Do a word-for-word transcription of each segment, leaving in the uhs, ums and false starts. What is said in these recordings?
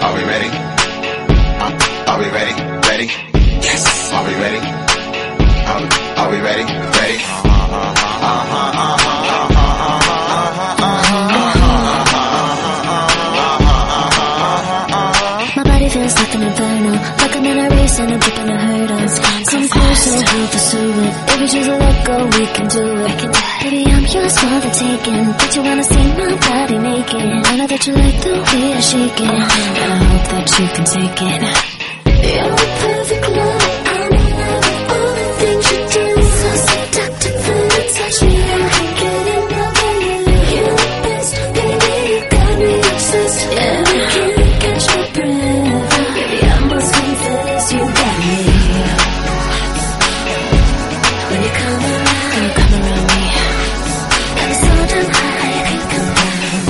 Are we ready? Uh, are we ready? Ready? Yes. Are we ready? Are, are we ready? Ready? My body feels like an inferno, like I'm in a race and I'm tripping the hurdles. Come closer, we'll pursue it. If you choose to let go, we can do it. Baby, I'm yours for the taking. Don't you wanna see my body naked? I know that you like the way I shake it. I hope that you can take it. You're a perfect love. I'm in love with all the things you do. So seductive when you touch me. I can't get enough of you. You're the best, baby. You got me obsessed. Yeah, I can't catch my breath. Baby, I must confess, you got me. When you come around, you come around me. I'm so damn high, I can't come down.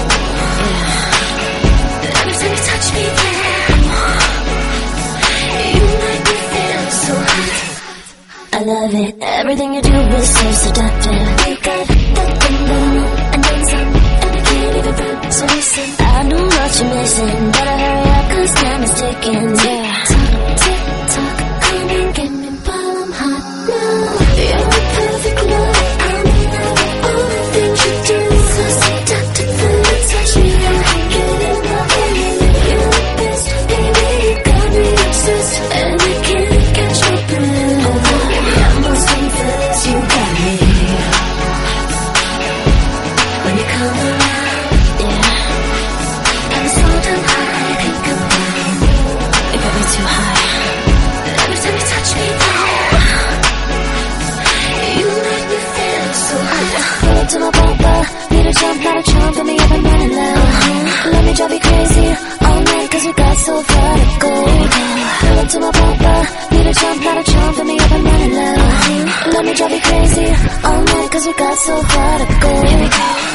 Yeah. Every time you touch me, yeah, you make me feel so hot. I love it. Everything you do is so seductive. You got that thing going on, and then some, and I can't even run. So listen, I know what you're missing. Better hurry up, 'cause time is ticking. Yeah. Talk, tick, tock, come and get me while I'm hot now. You're a perfect love. I'm in love with all the things you do. So seductive when you touch me. I can't get enough of you. You're the best, baby. You got me obsessed, and I can't catch my breath. Oh, baby, I must confess, you got me. When you come around, yeah, I'm so damn high, I can't come down. You got me too high. Every time you touch me, yeah, you make me feel so hot. Pull up to my bumper, need a jump, not a chump, put me up and running loud. Let me drive you crazy all night, 'cause we got so far to go. Pull up to my bumper, need a jump, not a chump, put me up and running loud. Let me drive you crazy all night, 'cause we got so far to go. Here we go.